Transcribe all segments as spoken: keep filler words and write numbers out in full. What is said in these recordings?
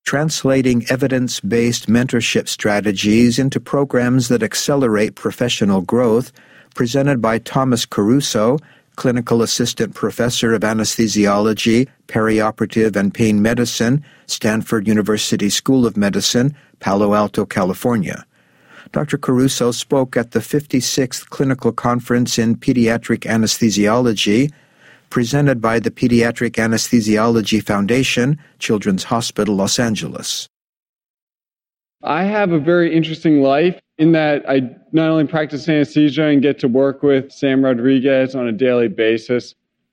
translating evidence-based mentorship strategies into programs that accelerate professional growth, presented by Thomas Caruso, Clinical Assistant Professor of Anesthesiology, Perioperative and Pain Medicine, Stanford University School of Medicine, Palo Alto, California. Doctor Caruso spoke at the fifty-sixth Clinical Conference in Pediatric Anesthesiology, presented by the Pediatric Anesthesiology Foundation, Children's Hospital, Los Angeles. I have a very interesting life in that I not only practice anesthesia and get to work with Sam Rodriguez on a daily basis.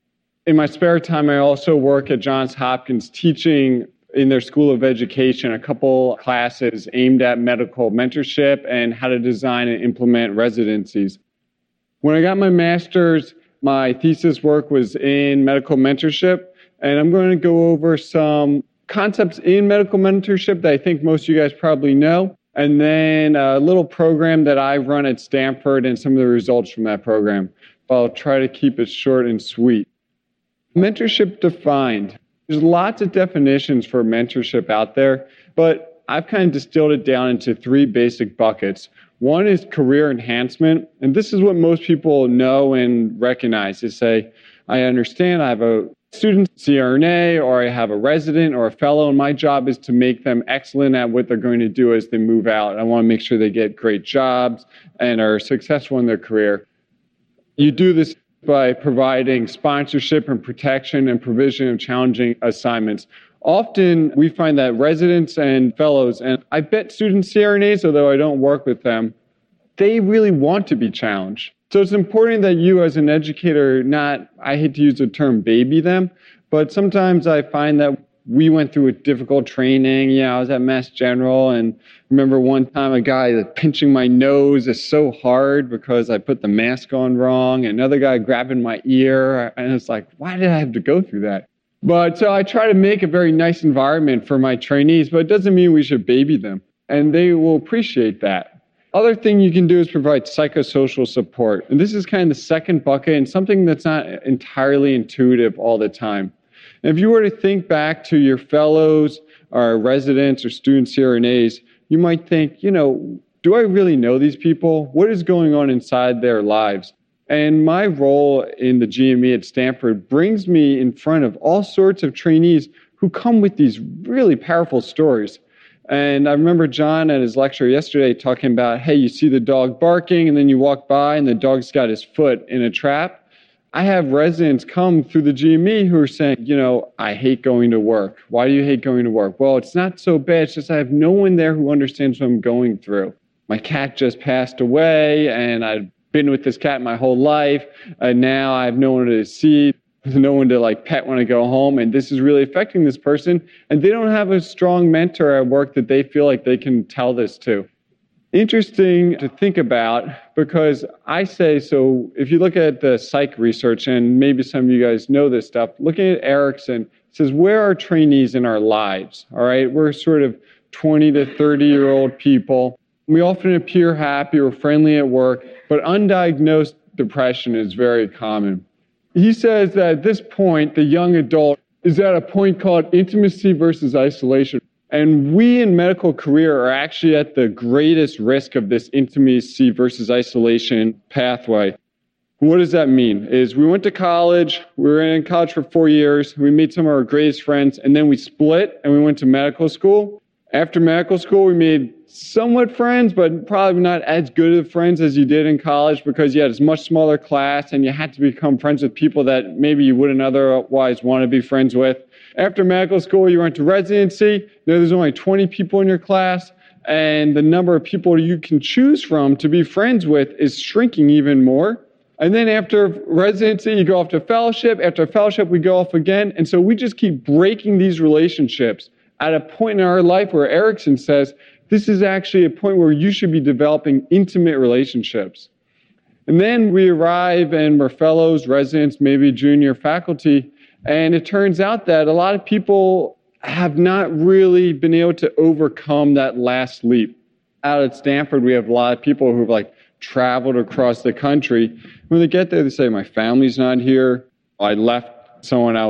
In my spare time, I also work at Johns Hopkins teaching in their School of Education a couple classes aimed at medical mentorship and how to design and implement residencies. When I got my master's, my thesis work was in medical mentorship, and I'm going to go over some concepts in medical mentorship that I think most of you guys probably know, and then a little program that I run at Stanford and some of the results from that program. But I'll try to keep it short and sweet. Mentorship defined. There's lots of definitions for mentorship out there, but I've kind of distilled it down into three basic buckets. One is career enhancement, and this is what most people know and recognize. They say, I understand I have a student C R N A, or I have a resident or a fellow, and my job is to make them excellent at what they're going to do as they move out. I want to make sure they get great jobs and are successful in their career. You do this by providing sponsorship and protection and provision of challenging assignments. Often we find that residents and fellows, and I bet student C R N As, although I don't work with them, they really want to be challenged. So it's important that you as an educator not, I hate to use the term baby them, but sometimes I find that we went through a difficult training. You know, I was at Mass General, and remember one time a guy pinching my nose is so hard because I put the mask on wrong. Another guy grabbing my ear, and it's like, why did I have to go through that? But so I try to make a very nice environment for my trainees, but it doesn't mean we should baby them, and they will appreciate that. Other thing you can do is provide psychosocial support. And this is kind of the second bucket and something that's not entirely intuitive all the time. And if you were to think back to your fellows or residents or student C R N As, you might think, you know, do I really know these people? What is going on inside their lives? And my role in the G M E at Stanford brings me in front of all sorts of trainees who come with these really powerful stories. And I remember John at his lecture yesterday talking about, hey, you see the dog barking and then you walk by and the dog's got his foot in a trap. I have residents come through the G M E who are saying, you know, I hate going to work. Why do you hate going to work? Well, it's not so bad. It's just I have no one there who understands what I'm going through. My cat just passed away and I've been with this cat my whole life. And now I have no one to see. There's no one to like pet when I go home, and this is really affecting this person, and they don't have a strong mentor at work that they feel like they can tell this to. Interesting to think about, because I say, so if you look at the psych research, and maybe some of you guys know this stuff, looking at Erickson, it says, where are trainees in our lives? All right, we're sort of twenty to thirty year old people. We often appear happy or friendly at work, but undiagnosed depression is very common. He says that at this point, the young adult is at a point called intimacy versus isolation. And we in medical career are actually at the greatest risk of this intimacy versus isolation pathway. What does that mean? Is we went to college, we were in college for four years, we made some of our greatest friends, and then we split and we went to medical school. After medical school, we made somewhat friends, but probably not as good of friends as you did in college because you had a much smaller class and you had to become friends with people that maybe you wouldn't otherwise want to be friends with. After medical school, you went to residency. Now there's only twenty people in your class, and the number of people you can choose from to be friends with is shrinking even more. And then after residency, you go off to fellowship. After fellowship, we go off again. And so we just keep breaking these relationships at a point in our life where Erickson says, this is actually a point where you should be developing intimate relationships. And then we arrive and we're fellows, residents, maybe junior faculty. And it turns out that a lot of people have not really been able to overcome that last leap. Out at Stanford, we have a lot of people who've like traveled across the country. When they get there, they say, my family's not here. I left someone I was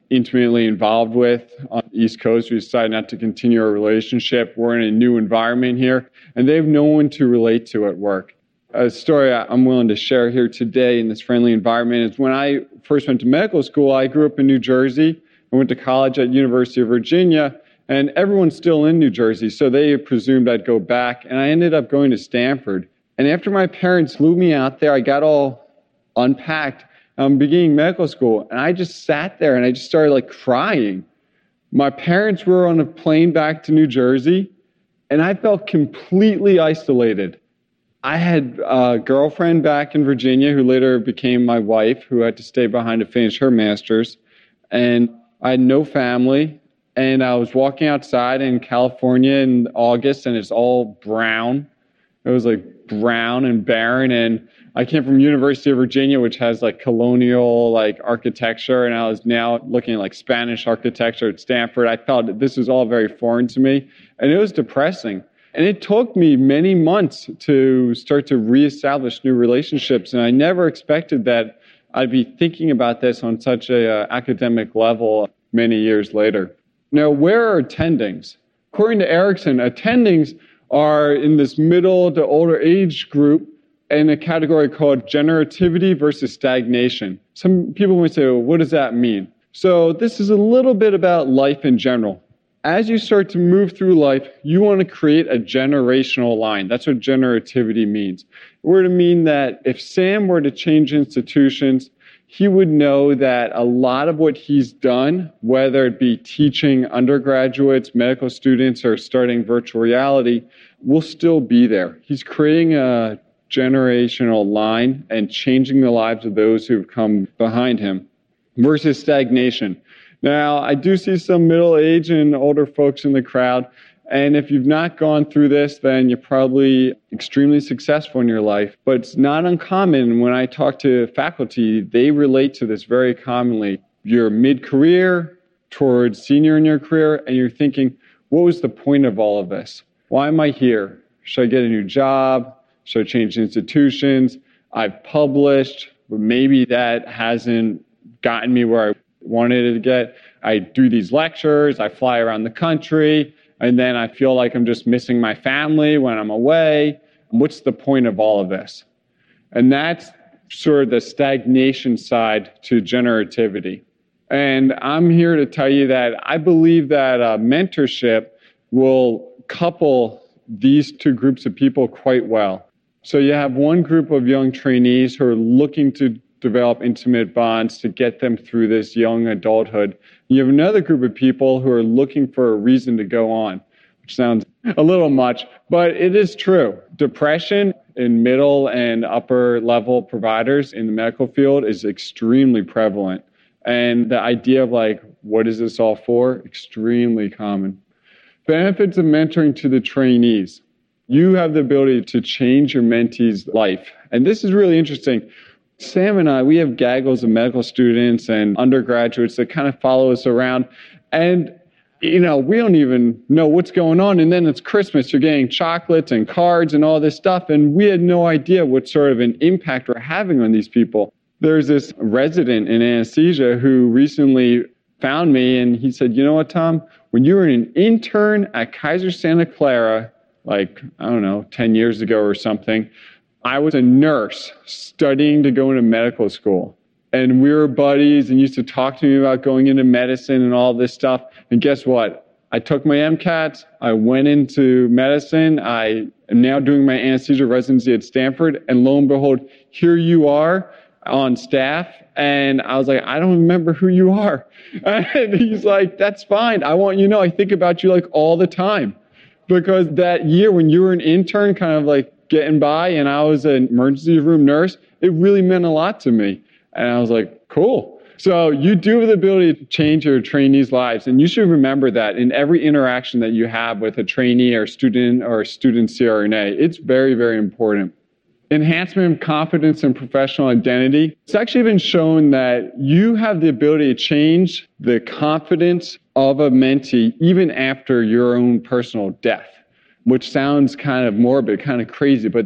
intimately involved with on the East Coast. We decided not to continue our relationship. We're in a new environment here, and they have no one to relate to at work. A story I'm willing to share here today in this friendly environment is when I first went to medical school, I grew up in New Jersey. I went to college at University of Virginia, and everyone's still in New Jersey, so they presumed I'd go back, and I ended up going to Stanford. And after my parents flew me out there, I got all unpacked. I'm beginning medical school, and I just sat there and I just started like crying. My parents were on a plane back to New Jersey, and I felt completely isolated. I had a girlfriend back in Virginia who later became my wife, who had to stay behind to finish her master's, and I had no family. And I was walking outside in California in August, and it's all brown. It was like brown and barren, and I came from University of Virginia, which has like colonial like architecture, and I was now looking at like Spanish architecture at Stanford. I felt that this was all very foreign to me, and it was depressing. And it took me many months to start to reestablish new relationships, and I never expected that I'd be thinking about this on such a uh, academic level many years later. Now, where are attendings? According to Erickson, attendings are in this middle to older age group in a category called generativity versus stagnation. Some people might say, well, what does that mean? So this is a little bit about life in general. As you start to move through life, you want to create a generational line. That's what generativity means. It were to mean that if Sam were to change institutions, he would know that a lot of what he's done, whether it be teaching undergraduates, medical students, or starting virtual reality, will still be there. He's creating a generational line and changing the lives of those who've come behind him versus stagnation. Now, I do see some middle-aged and older folks in the crowd, and if you've not gone through this, then you're probably extremely successful in your life. But it's not uncommon. When I talk to faculty, they relate to this very commonly. You're mid-career, towards senior in your career, and you're thinking, what was the point of all of this? Why am I here? Should I get a new job? Should I change institutions? I've published, but maybe that hasn't gotten me where I wanted it to get. I do these lectures, I fly around the country, and then I feel like I'm just missing my family when I'm away. What's the point of all of this? And that's sort of the stagnation side to generativity. And I'm here to tell you that I believe that uh, mentorship will couple these two groups of people quite well. So you have one group of young trainees who are looking to develop intimate bonds to get them through this young adulthood. You have another group of people who are looking for a reason to go on, which sounds a little much, but it is true. Depression in middle and upper level providers in the medical field is extremely prevalent. And the idea of like, what is this all for? Extremely common. Benefits of mentoring to the trainees. You have the ability to change your mentee's life. And this is really interesting. Sam and I, we have gaggles of medical students and undergraduates that kind of follow us around. And, you know, we don't even know what's going on. And then it's Christmas. You're getting chocolates and cards and all this stuff. And we had no idea what sort of an impact we're having on these people. There's this resident in anesthesia who recently found me, and he said, you know what, Tom? When you were an intern at Kaiser Santa Clara, like, I don't know, ten years ago or something, I was a nurse studying to go into medical school. And we were buddies and used to talk to me about going into medicine and all this stuff. And guess what? I took my MCATs. I went into medicine. I am now doing my anesthesia residency at Stanford. And lo and behold, here you are on staff. And I was like, I don't remember who you are. And he's like, that's fine. I want you to know I think about you like all the time. Because that year when you were an intern, kind of like getting by, and I was an emergency room nurse, it really meant a lot to me. And I was like, cool. So you do have the ability to change your trainees' lives. And you should remember that in every interaction that you have with a trainee or student or student C R N A. It's very, very important. Enhancement of confidence and professional identity. It's actually been shown that you have the ability to change the confidence of a mentee even after your own personal death, which sounds kind of morbid, kind of crazy, but they've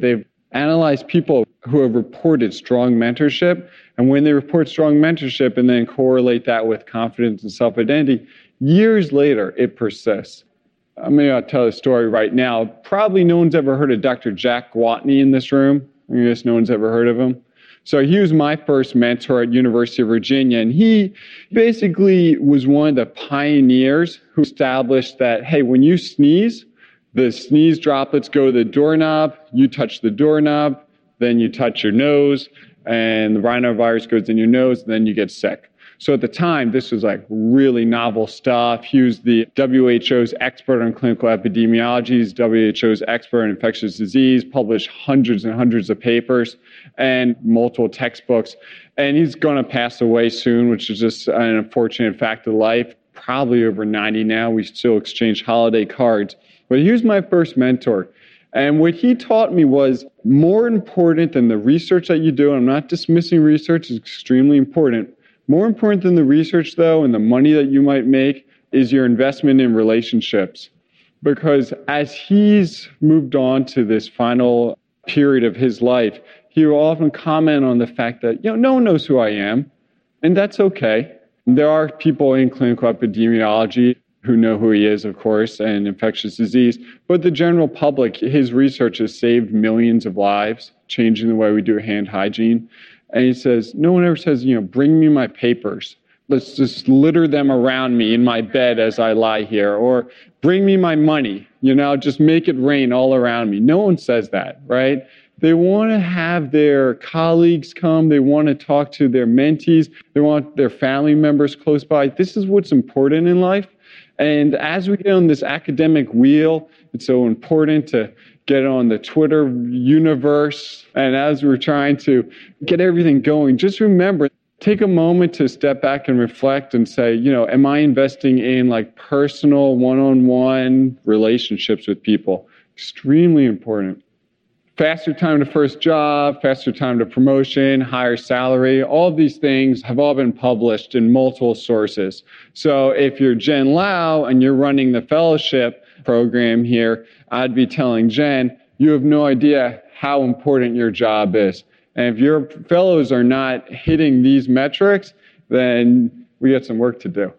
analyze people who have reported strong mentorship, and when they report strong mentorship and then correlate that with confidence and self-identity, years later, it persists. I'm going to tell a story right now. Probably no one's ever heard of Doctor Jack Gwatney in this room. I guess no one's ever heard of him. So he was my first mentor at University of Virginia, and he basically was one of the pioneers who established that, hey, when you sneeze, the sneeze droplets go to the doorknob, you touch the doorknob, then you touch your nose, and the rhinovirus goes in your nose, and then you get sick. So at the time, this was like really novel stuff. He was the W H O's expert on clinical epidemiology. He's W H O's expert on infectious disease, published hundreds and hundreds of papers and multiple textbooks. And he's going to pass away soon, which is just an unfortunate fact of life. Probably over ninety now. We still exchange holiday cards. But he was my first mentor. And what he taught me was more important than the research that you do. I'm not dismissing research. It's extremely important. More important than the research, though, and the money that you might make is your investment in relationships. Because as he's moved on to this final period of his life, he will often comment on the fact that, you know, no one knows who I am, and that's okay. There are people in clinical epidemiology who know who he is, of course, and infectious disease, but the general public, his research has saved millions of lives, changing the way we do hand hygiene. And he says, no one ever says, you know, bring me my papers. Let's just litter them around me in my bed as I lie here. Or bring me my money, you know, just make it rain all around me. No one says that, right? They want to have their colleagues come. They want to talk to their mentees. They want their family members close by. This is what's important in life. And as we get on this academic wheel, it's so important to get on the Twitter universe. And as we're trying to get everything going, just remember, take a moment to step back and reflect and say, you know, am I investing in like personal one-on-one relationships with people? Extremely important. Faster time to first job, faster time to promotion, higher salary, all of these things have all been published in multiple sources. So if you're Jen Lau and you're running the fellowship program here, I'd be telling Jen, you have no idea how important your job is. And if your fellows are not hitting these metrics, then we got some work to do.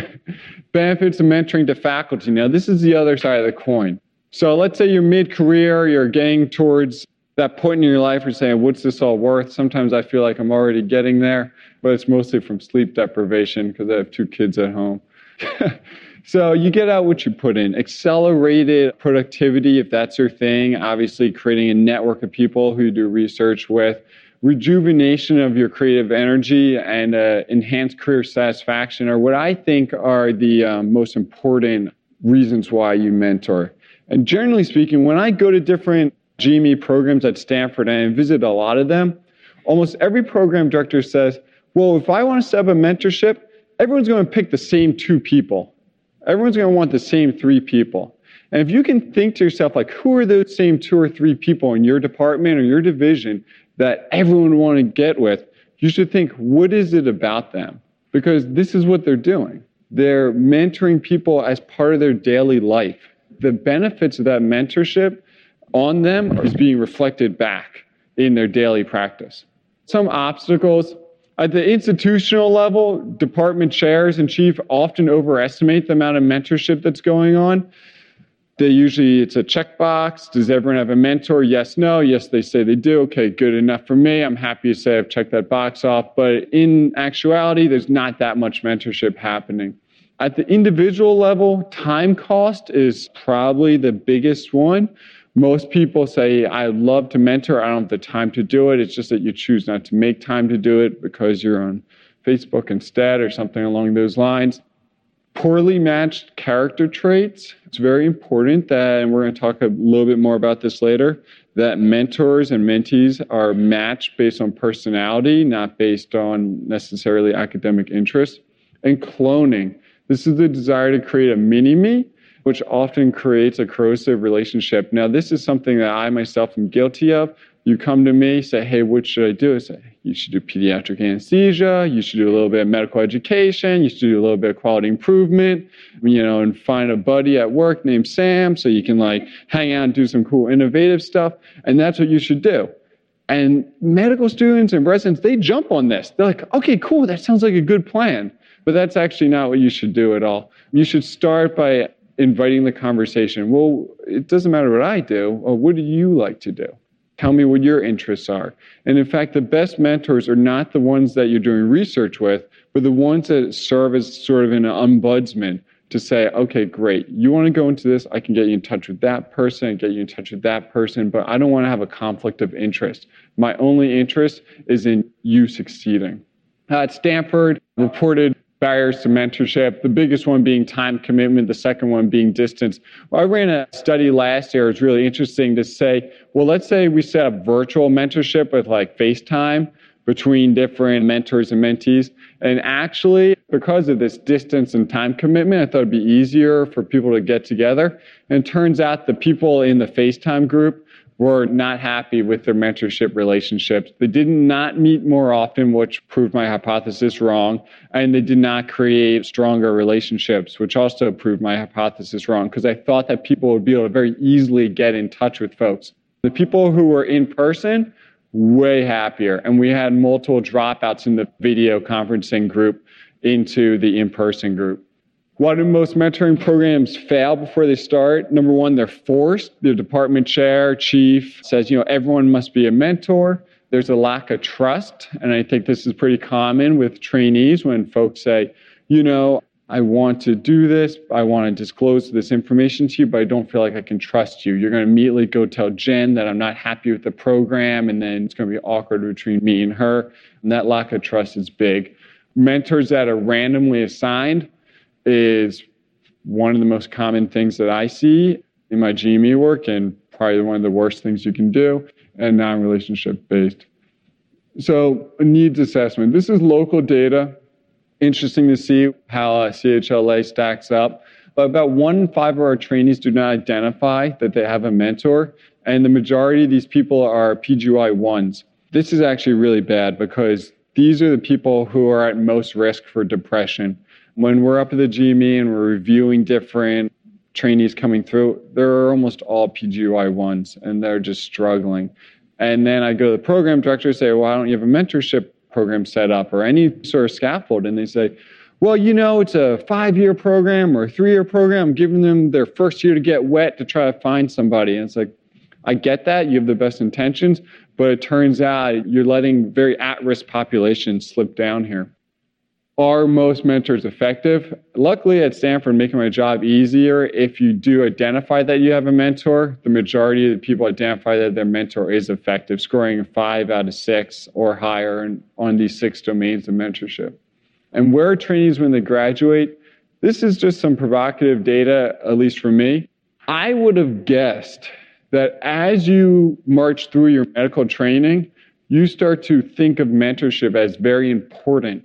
Benefits of mentoring to faculty. Now, this is the other side of the coin. So let's say you're mid-career, you're getting towards that point in your life where you're saying, what's this all worth? Sometimes I feel like I'm already getting there, but it's mostly from sleep deprivation because I have two kids at home. So you get out what you put in. Accelerated productivity, if that's your thing. Obviously, creating a network of people who you do research with. Rejuvenation of your creative energy and uh, enhanced career satisfaction are what I think are the um, most important reasons why you mentor. And generally speaking, when I go to different G M E programs at Stanford and I visit a lot of them, almost every program director says, well, if I want to set up a mentorship, everyone's going to pick the same two people. Everyone's going to want the same three people. And if you can think to yourself, like, who are those same two or three people in your department or your division that everyone would want to get with, you should think, what is it about them? Because this is what they're doing. They're mentoring people as part of their daily life. The benefits of that mentorship on them is being reflected back in their daily practice. Some obstacles. At the institutional level, department chairs and chief often overestimate the amount of mentorship that's going on. They usually, it's a checkbox. Does everyone have a mentor? Yes, no. Yes, they say they do. Okay, good enough for me. I'm happy to say I've checked that box off. But in actuality, there's not that much mentorship happening. At the individual level, time cost is probably the biggest one. Most people say, I'd love to mentor. I don't have the time to do it. It's just that you choose not to make time to do it because you're on Facebook instead or something along those lines. Poorly matched character traits. It's very important that, and we're going to talk a little bit more about this later, that mentors and mentees are matched based on personality, not based on necessarily academic interest. And cloning. This is the desire to create a mini-me, which often creates a corrosive relationship. Now, this is something that I myself am guilty of. You come to me, say, hey, what should I do? I say, you should do pediatric anesthesia. You should do a little bit of medical education. You should do a little bit of quality improvement, you know, and find a buddy at work named Sam so you can like hang out and do some cool innovative stuff. And that's what you should do. And medical students and residents, they jump on this. They're like, okay, cool. That sounds like a good plan. But that's actually not what you should do at all. You should start by inviting the conversation. Well, it doesn't matter what I do. Or what do you like to do? Tell me what your interests are. And in fact, the best mentors are not the ones that you're doing research with, but the ones that serve as sort of an ombudsman to say, okay, great. You want to go into this? I can get you in touch with that person, get you in touch with that person, but I don't want to have a conflict of interest. My only interest is in you succeeding. Uh, at Stanford, reported barriers to mentorship, the biggest one being time commitment, the second one being distance. Well, I ran a study last year. It was really interesting to say, well, let's say we set up virtual mentorship with like FaceTime between different mentors and mentees. And actually, because of this distance and time commitment, I thought it'd be easier for people to get together. And it turns out the people in the FaceTime group were not happy with their mentorship relationships. They did not meet more often, which proved my hypothesis wrong. And they did not create stronger relationships, which also proved my hypothesis wrong, because I thought that people would be able to very easily get in touch with folks. The people who were in person, way happier. And we had multiple dropouts in the video conferencing group into the in-person group. Why do most mentoring programs fail before they start? Number one, they're forced. The department chair, chief says, you know, everyone must be a mentor. There's a lack of trust. And I think this is pretty common with trainees when folks say, you know, I want to do this. I want to disclose this information to you, but I don't feel like I can trust you. You're going to immediately go tell Jen that I'm not happy with the program, and then it's going to be awkward between me and her. And that lack of trust is big. Mentors that are randomly assigned is one of the most common things that I see in my G M E work, and probably one of the worst things you can do, and non-relationship based. So a needs assessment. This is local data. Interesting to see how uh, C H L A stacks up. But about one in five of our trainees do not identify that they have a mentor, and the majority of these people are P G Y ones. This is actually really bad because these are the people who are at most risk for depression. When we're up at the G M E and we're reviewing different trainees coming through, they're almost all P G Y ones, and they're just struggling. And then I go to the program director and say, well, why don't you have a mentorship program set up or any sort of scaffold? And they say, well, you know, it's a five-year program or a three-year program. I'm giving them their first year to get wet to try to find somebody. And it's like, I get that. You have the best intentions, but it turns out you're letting very at-risk populations slip down here. Are most mentors effective? Luckily at Stanford, making my job easier, if you do identify that you have a mentor, the majority of the people identify that their mentor is effective, scoring five out of six or higher on these six domains of mentorship. And where are trainees when they graduate? This is just some provocative data, at least for me. I would have guessed that as you march through your medical training, you start to think of mentorship as very important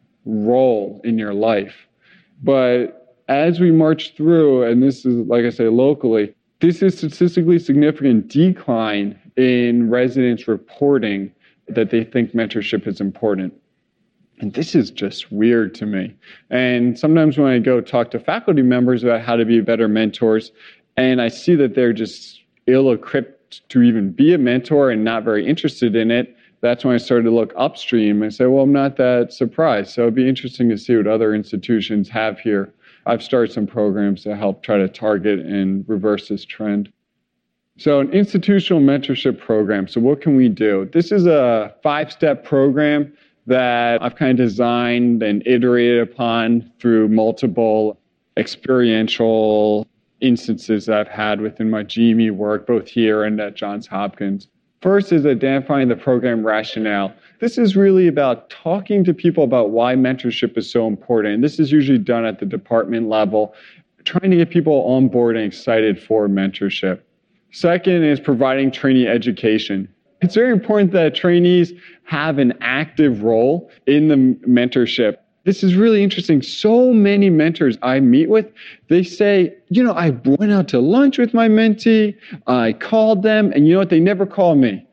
role in your life. But as we march through, and this is, like I say, locally, this is statistically significant decline in residents reporting that they think mentorship is important. And this is just weird to me. And sometimes when I go talk to faculty members about how to be better mentors, and I see that they're just ill-equipped to even be a mentor and not very interested in it, that's when I started to look upstream and say, well, I'm not that surprised. So it'd be interesting to see what other institutions have here. I've started some programs to help try to target and reverse this trend. So an institutional mentorship program. So what can we do? This is a five-step program that I've kind of designed and iterated upon through multiple experiential instances that I've had within my G M E work, both here and at Johns Hopkins. First is identifying the program rationale. This is really about talking to people about why mentorship is so important. And this is usually done at the department level, trying to get people on board and excited for mentorship. Second is providing trainee education. It's very important that trainees have an active role in the mentorship. This is really interesting. So many mentors I meet with, they say, you know, I went out to lunch with my mentee, I called them, and you know what? They never call me.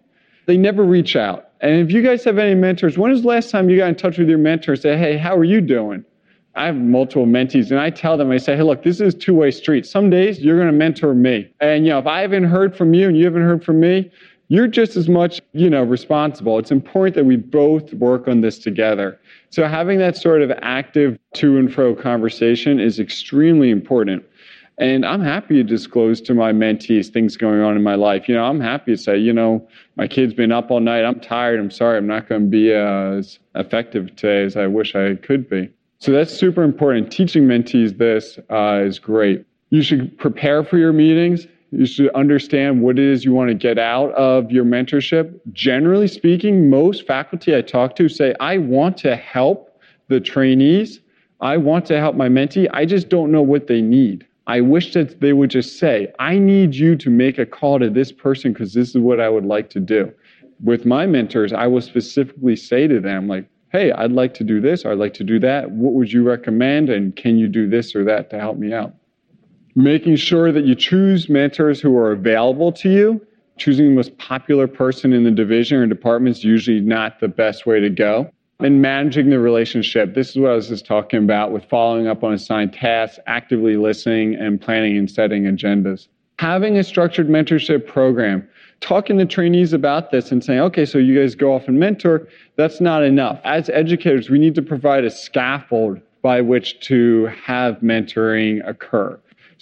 they never reach out. And if you guys have any mentors, when was the last time you got in touch with your mentor and say, hey, how are you doing? I have multiple mentees, and I tell them, I say, hey, look, this is a two-way street. Some days you're going to mentor me. And, you know, if I haven't heard from you and you haven't heard from me, you're just as much, you know, responsible. It's important that we both work on this together. So having that sort of active to and fro conversation is extremely important. And I'm happy to disclose to my mentees things going on in my life. You know, I'm happy to say, you know, my kid's been up all night. I'm tired. I'm sorry. I'm not going to be uh, as effective today as I wish I could be. So that's super important. Teaching mentees this uh, is great. You should prepare for your meetings. You should understand what it is you want to get out of your mentorship. Generally speaking, most faculty I talk to say, I want to help the trainees. I want to help my mentee. I just don't know what they need. I wish that they would just say, I need you to make a call to this person because this is what I would like to do. With my mentors, I will specifically say to them, like, hey, I'd like to do this, or I'd like to do that. What would you recommend? And can you do this or that to help me out? Making sure that you choose mentors who are available to you. Choosing the most popular person in the division or department is usually not the best way to go. And managing the relationship. This is what I was just talking about with following up on assigned tasks, actively listening, and planning and setting agendas. Having a structured mentorship program. Talking to trainees about this and saying, okay, so you guys go off and mentor, that's not enough. As educators, we need to provide a scaffold by which to have mentoring occur.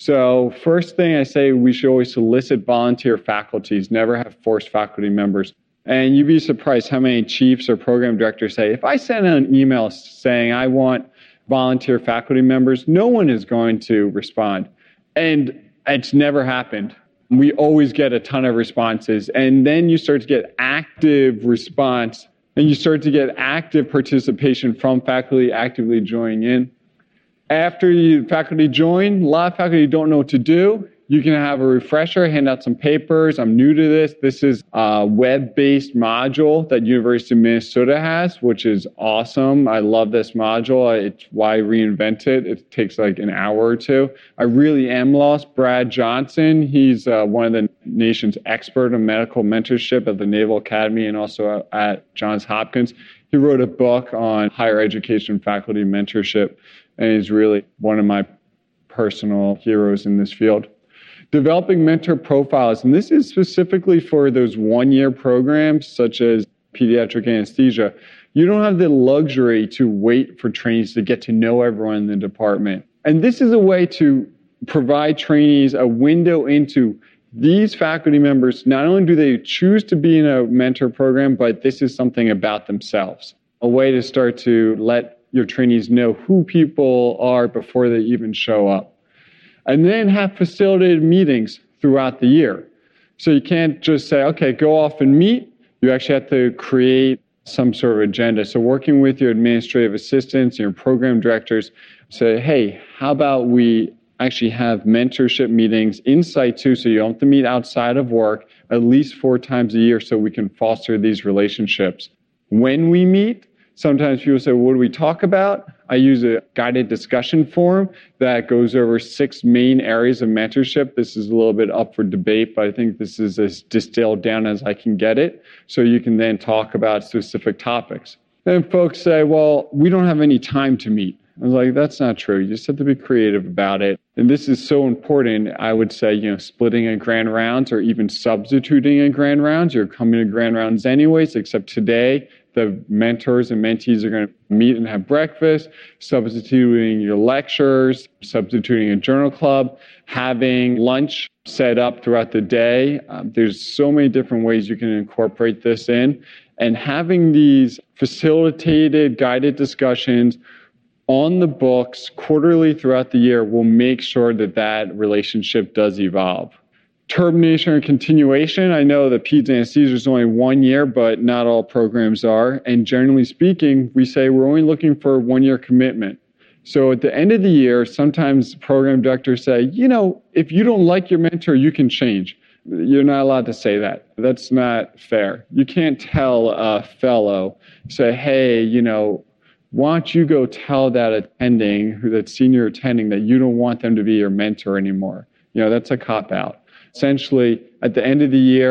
So first thing I say, we should always solicit volunteer faculties, never have forced faculty members. And you'd be surprised how many chiefs or program directors say, if I send out an email saying I want volunteer faculty members, no one is going to respond. And it's never happened. We always get a ton of responses. And then you start to get active response, and you start to get active participation from faculty actively joining in. After you faculty join, a lot of faculty don't know what to do. You can have a refresher, hand out some papers. I'm new to this. This is a web-based module that University of Minnesota has, which is awesome. I love this module. It's why I reinvent it. It takes like an hour or two. I really am lost. Brad Johnson, he's uh, one of the nation's expert on medical mentorship at the Naval Academy and also at Johns Hopkins. He wrote a book on higher education faculty mentorship, and he's really one of my personal heroes in this field. Developing mentor profiles, and this is specifically for those one-year programs such as pediatric anesthesia. You don't have the luxury to wait for trainees to get to know everyone in the department. And this is a way to provide trainees a window into these faculty members. Not only do they choose to be in a mentor program, but this is something about themselves. A way to start to let your trainees know who people are before they even show up. And then have facilitated meetings throughout the year. So you can't just say, okay, go off and meet. You actually have to create some sort of agenda. So working with your administrative assistants, your program directors, say, hey, how about we actually have mentorship meetings in situ so you don't have to meet outside of work at least four times a year so we can foster these relationships. When we meet, sometimes people say, well, what do we talk about? I use a guided discussion forum that goes over six main areas of mentorship. This is a little bit up for debate, but I think this is as distilled down as I can get it. So you can then talk about specific topics. And folks say, well, we don't have any time to meet. I was like, that's not true. You just have to be creative about it. And this is so important. I would say, you know, splitting a grand rounds or even substituting a grand rounds. You're coming to grand rounds anyways, except today, the mentors and mentees are going to meet and have breakfast, substituting your lectures, substituting a journal club, having lunch set up throughout the day. Um, there's so many different ways you can incorporate this in. And having these facilitated, guided discussions on the books quarterly throughout the year will make sure that that relationship does evolve. Termination or continuation. I know that peds anesthesia is only one year, but not all programs are. And generally speaking, we say we're only looking for a one-year commitment. So at the end of the year, sometimes program directors say, you know, if you don't like your mentor, you can change. You're not allowed to say that. That's not fair. You can't tell a fellow, say, hey, you know, why don't you go tell that attending, that senior attending, that you don't want them to be your mentor anymore? You know, that's a cop-out. Essentially, at the end of the year,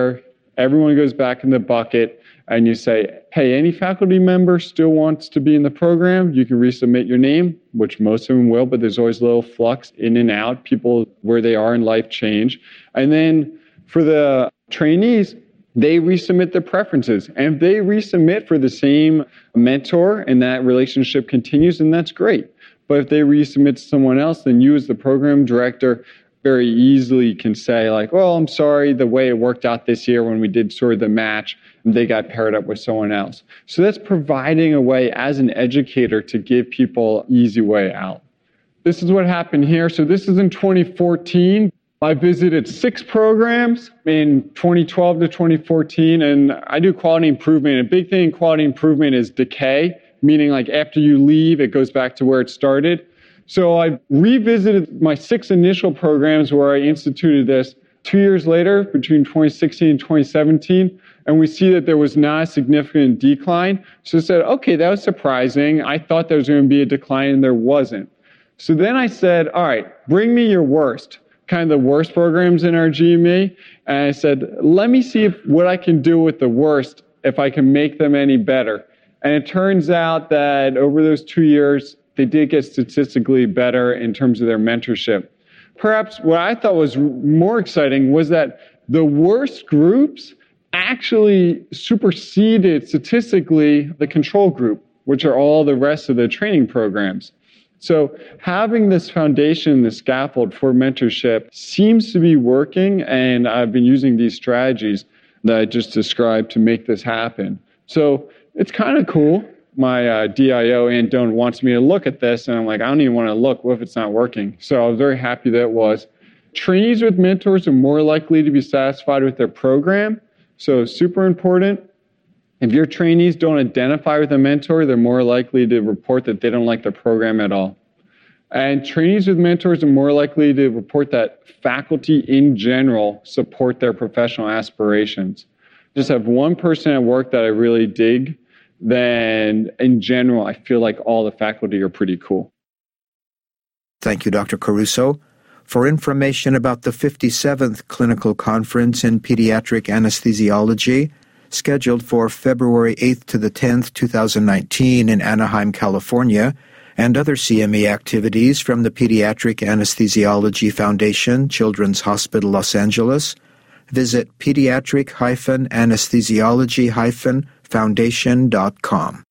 Everyone goes back in the bucket, and you say, hey, any faculty member still wants to be in the program, you can resubmit your name, which most of them will, but there's always a little flux in and out. People where they are in life change. And then for the trainees, they resubmit their preferences. And if they resubmit for the same mentor and that relationship continues, then that's great. But if they resubmit to someone else, then you as the program director very easily can say like, well, I'm sorry, the way it worked out this year when we did sort of the match, they got paired up with someone else. So that's providing a way as an educator to give people an easy way out. This is what happened here. So this is in twenty fourteen. I visited six programs in twenty twelve to twenty fourteen, and I do quality improvement. A big thing in quality improvement is decay, meaning like after you leave, it goes back to where it started. So I revisited my six initial programs where I instituted this two years later, between twenty sixteen and twenty seventeen, and we see that there was not a significant decline. So I said, okay, that was surprising. I thought there was going to be a decline, and there wasn't. So then I said, all right, bring me your worst, kind of the worst programs in our G M E. And I said, let me see if, what I can do with the worst, if I can make them any better. And it turns out that over those two years, they did get statistically better in terms of their mentorship. Perhaps what I thought was more exciting was that the worst groups actually superseded statistically the control group, which are all the rest of the training programs. So having this foundation, this scaffold for mentorship seems to be working, and I've been using these strategies that I just described to make this happen. So it's kind of cool. My uh, D I O, Ann Doan, wants me to look at this, and I'm like, I don't even want to look. What if it's not working? So I was very happy that it was. Trainees with mentors are more likely to be satisfied with their program, so super important. If your trainees don't identify with a mentor, they're more likely to report that they don't like the program at all. And trainees with mentors are more likely to report that faculty in general support their professional aspirations. Just have one person at work that I really dig, then in general, I feel like all the faculty are pretty cool. Thank you, Doctor Caruso. For information about the fifty-seventh Clinical Conference in Pediatric Anesthesiology, scheduled for February eighth to the tenth, twenty nineteen in Anaheim, California, and other C M E activities from the Pediatric Anesthesiology Foundation, Children's Hospital Los Angeles, visit pediatric dash anesthesiology dash foundation dot com.